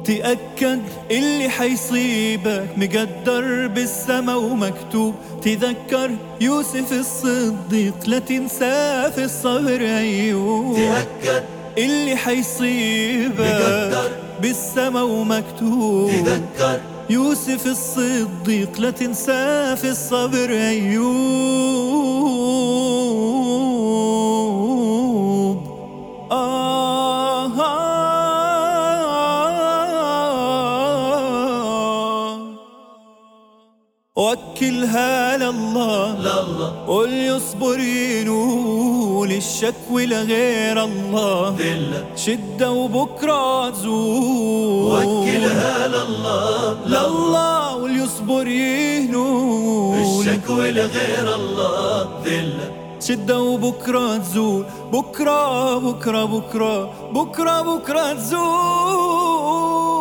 تأكد اللي حيصيبك مقدر بالسما ومكتوب. تذكر يوسف الصديق لا تنساه في الصبر أيوب. تأكد اللي حيصيبك مقدر بالسما ومكتوب. تذكر يوسف الصديق لا تنساه في الصبر أيوب. وكلها لله واللي يصبر ينول الشكوى لغير الله. شدة وبكرة تزول. وكلها لله واللي يصبر ينول الشكوى لغير الله. شدة وبكرة تزول. بكرة بكرة بكرة بكرة بكرة تزول.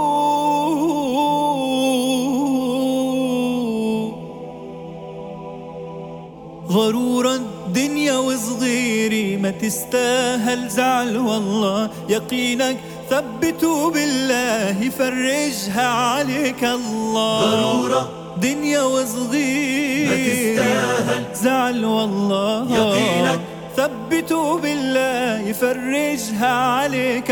غرورا دنيا وصغيري ما تستاهل زعل والله. يقينك ثبته بالله يفرجها عليك الله. غرورا دنيا وصغيري ما تستاهل زعل والله. يقينك ثبته بالله يفرجها عليك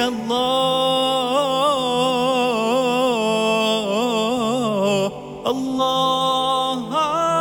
الله. الله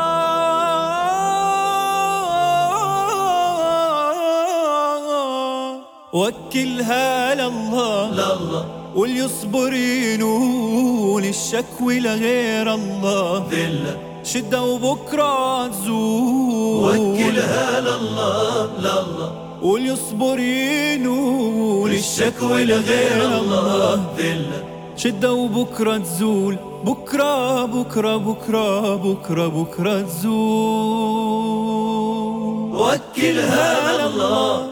وكلها لله واللي يصبر ينول الشكوى لغير الله. شدة وبكرة تزول. وكلها لله واللي يصبر ينول الشكوى لغير الله. شدة وبكرة تزول. بكرة بكرة بكرة بكرة بكرة تزول. وكلها لله